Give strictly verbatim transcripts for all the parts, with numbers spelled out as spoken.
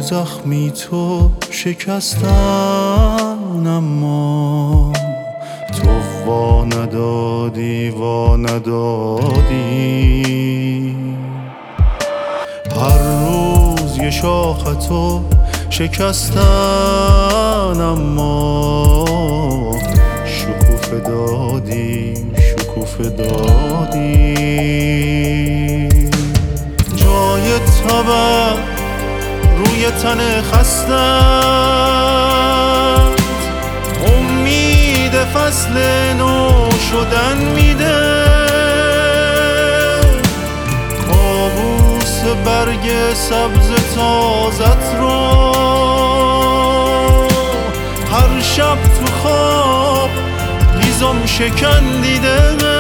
زخمی تو شکستن، اما تو وا ندادی وا ندادی. هر روز یه شاختو شکستن، اما شکوفه دادی شکوفه دادی. جای تبر روی تن خستت، امید فصل نو شدن میده. کابوس برگ سبز تازت رو هر شب تو خواب هیزم شکن دیده.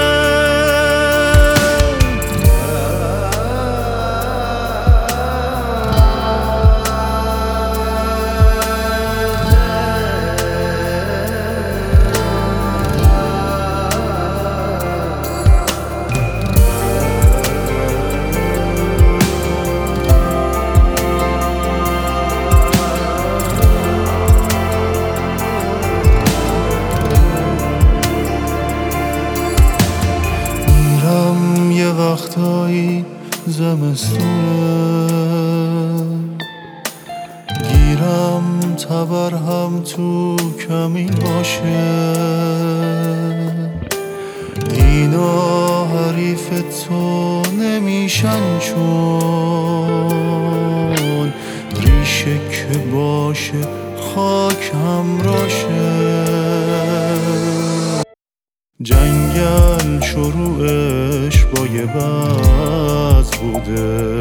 وقتایی زمستونه، گیرم تبر هم تو کمین باشه. اینا حریف تو نمیشن، چون ریشه که باشه خاک همراشه. جنگل شروعش با یه بز بوده،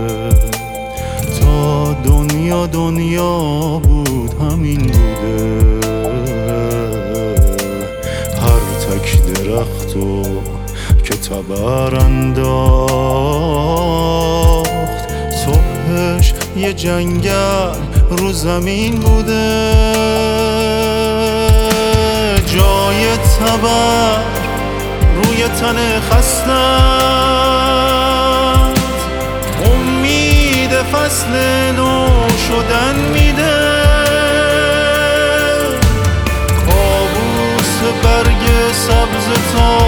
تا دنیا دنیا بود همین بوده. هر تک درختو که تبر انداخت، صبحش یه جنگل رو زمین بوده. جای تبر روی تن خستت، امید فصل نو شدن میده. کابوس برگ سبز تا